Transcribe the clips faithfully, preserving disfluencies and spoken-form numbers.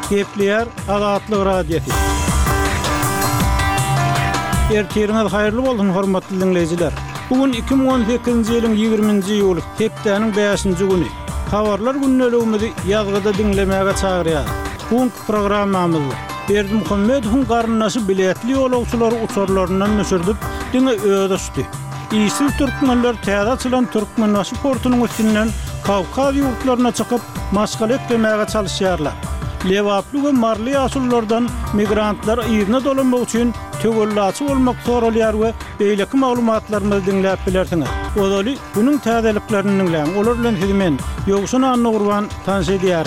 Gepleyer Azatlyk Radiosu. Ertiriniz hayırlı bolsun hormatly dinleyijiler. Bugün iki bin on sekizinji ýylyň ýygrüminji ýuly, hepdeniň beşinji güni. Habarlar günnäligimizi ýazgyda dinlemäge çagyrýar. Bu programmamyz Berdi Muhammedowyň garynnaşy biletli ýolagçylary uçurlaryndan nöşürdip diňe öýdüşdi. İşsiz türkmenler täze açylan Türkmenbaşy portunyň üstünden Kawkaz ýurtlaryna çykyp maşgala etmäge çalyşýarlar. Lewaply we marly ýaşullardan migrantlar ýerine dolanmak üçin tögüllaçy bolmak soralýar we beýleki maglumatlaryny dinläp bilersiňiz. Odaly günüň täzeliklerini dinläň. Olar bilen hizmen ýogşuna anny gurban tanşy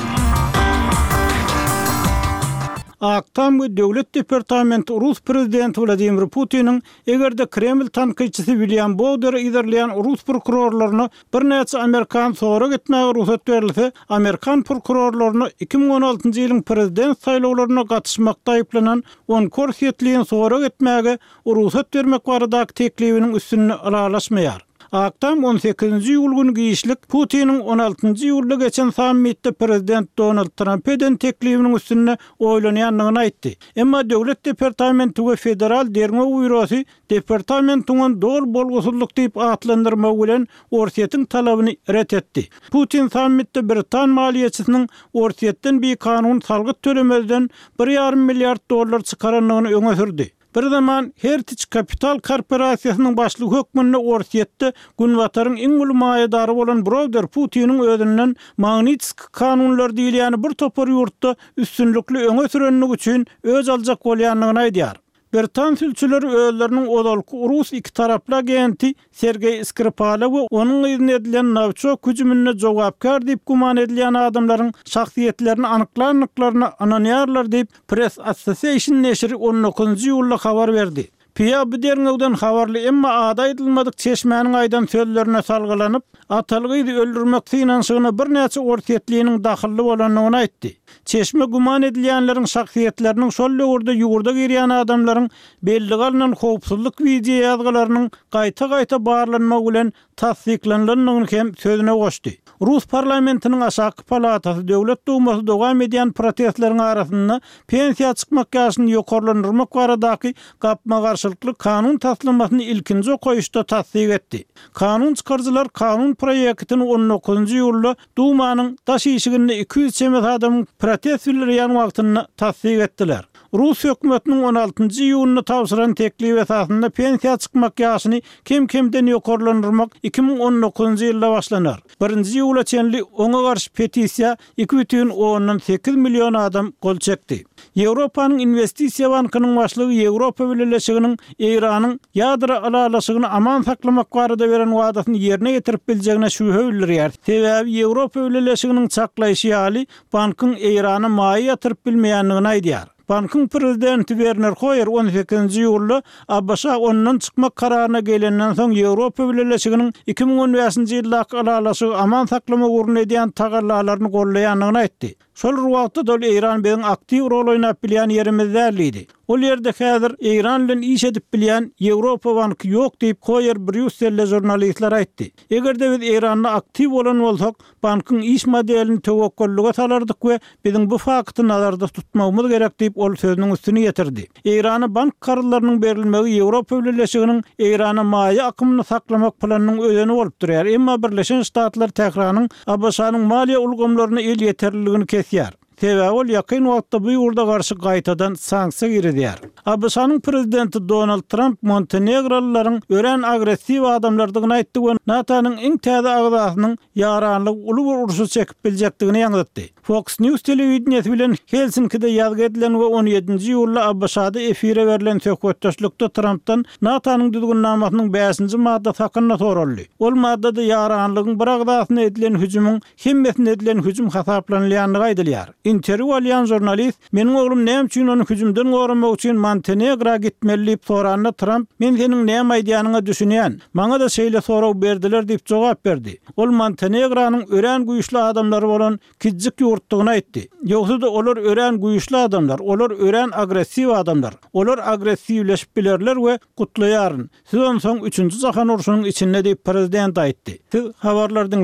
Aktam we Döwlet Departamenti Rus prezidenti Vladimir Putiniň egerde Kreml tanqidçisi William Bowder iderleýän Rus prokurorlaryny bir näçe Amerikan sorak etmäge ruhsat berilse, Amerikan prokurorlaryny iki bin on altynjy ýylyň prezident saýlawlaryna gatnaşmakda aýplanan on korsetliň sorak etmäge ruhsat bermek baradaky teklibiniň üstüne aralaşmaýar. Aktam on sekizinji ýyl güni giyişlik Putiniň on altynjy ýylda geçen sammitde prezident Donald Trump eden teklibiniň üstüne oýlanýanlygyny aýtdy. Emma Döwlet Departamenti we Federal Derme Bürosu departamentiň dol bolgusyzlyk diýip atlandyrmak bilen Orsiýetiň talabyny ret etdi. Putin sammitde Britan maliýetçisiniň Orsiýetden bir kanun salgyt tölemezden bir ýarym milliard dollar çykaranlygyny öňe sürdi. Bir zaman Heritage Kapital Korporasiýasynyň başlygy hökmünde Orsiýetde günwataryň iň uly maýadary bolan Browder Putiniň özünden Magnitski kanunlar diýilýän bir topar ýurtda üstünlikli öňe sürenlik üçin öz aljak bolýanlygyny aýdýar. Britan sülçüleri öýleriniň odalky Rus iki taraply agenti Sergey Skripal we onuň ýerine edilen nawçok hüjümine jogapkar diýip guman edilýän adamlaryň şahsiýetlerini anyklanlyklaryny anonýarlar diýip Press Association neşri on dokuzynjy ýylda habar berdi. P I A derňewden habarly emma ada edilmedik çeşmäniň aýdan sözlerine salgylanyp, atalygy öldürmek finansyny bir näçe orsiýetliğiniň dahilli bolanyny aýtdy. Çeşme guman edilýänleriň şahsiýetleriniň şol ýurda ýurda girýän adamlaryň belli galynan howpsuzlyk video ýazgylarynyň gaýta-gaýta barlanmagy bilen tasdiklanýanyny hem sözüne goşdy. Rus parlamentiniň aşaky palatasy Döwlet Dumasy dowam edýän protestleriň arasynda pensiýa çykmak ýaşyny ýokarlandyrmak baradaky gapma garşylykly kanun taslamasyny ilkinji goýuşda tasdik etdi. Kanun çykarjylar kanun proýektini on dokuzynjy ýylda Dumanyň daş işiginde iki yüz çemet adamyň protest bildirýän wagtyny tasdik etdiler. Rus hökümetiniň on altynjy ýylyny tawsyran teklip esasynda pensiýa çykmak ýaşyny kim-kimden ýokarlandyrmak iki bin on dokuzynjy ýylda başlanar. Birinji ýyla çenli oňa garşy petisiýa iki butun ondan sekiz million adam gol çekdi. Ýewropanyň Investisiýa bankynyň başlygy Ýewropa Birleşiginiň Iranyň ýadra alalaşygyny aman saklamak barada beren wadasyny ýerine getirip biljegine şübhe bildirýär. Sebäbi Ýewropa Birleşiginiň çaklaýşy ýaly bankyň Irany maýa ýatyryp bilmeýänligini aýdýar. Bankyň prezidenti Werner Hoyer on sekizinji ýylda Abbaşa ondan çykmak kararyna gelenden soň Ýewropa Birleşiginiň iki bin on beşinji ýyldaky alalaşygy aman saklama gurun edýän tagarlalaryny gollaýanlygyny aýtdy. Şol wagtda da İran bilen aktiw rol oýnap bilýän ýerimizde. Ol ýerde häzir İran bilen iş edip bilýän Ýewropa banky ýok diýip Hoyer Brüsselde jurnalistler aýtdy. Egerde biz İranda aktiw bolan bolsak, bankyň iş modelini tewekkellige salardyk we biziň bu fakty nazarda tutmagymyz gerek diýip ol sözüniň üstüne ýetirdi. İrana bank kararlarynyň berilmegi Ýewropa Birleşiginiň İrana maýa akymyny saklamak planynyň özüni bolup durýar. Emma Birleşen Ştatlar täkranyň Abbaşanyň maliýe ulgamlaryny el ýeterliligini kesýär. Sebäbi ol ýakyn wagtda bu ýurda garşy gaýtadan sanksiýa girdýär. Abbaşanyň prezidenti Donald Trump Montenegrolaryň ören agressiw adamlardygyny aýtdy we NATO'nyň iň täze agzasynyň ýaranlyk uly bir uruşy çekip biljekdigini ýangytdy. Fox News telewizionyasy bilen Helsinki'de ýazgy edilen we on ýedinji ýylda Abbaşada efire berilen söhbetdeşlikde Trump'dan NATO'nyň düzgünlamasynyň beşinji madda hakyna soruldy. Ol maddada ýaranlygyň bir agzasyna edilen hüjümüň hemmesine edilen hüjüm hasaplanýanlygy aýdylýar. Interview alýan jurnalist, "Meniň oglum näme üçin ony hüjümden goramak üçin Montenegroga gitmeli?" diýip soranynda Trump, "Men seniň näme aýdýanyňy düşünýän. Maňa da şeýle soraw berdiler" diýip jogap berdi. Ol Montenegronyň ören güýçli adamlary bolan Kiçik ýurtdygyny aýtdy. Ýogsa da olar ören güýçli adamlar, olar ören agressiw adamlar. Olar agressiwleşip bilerler we gutlaýaryn. Siz onsoň üçünji jahan uruşunyň içinde diýip prezident aýtdy. Siz habarlardyň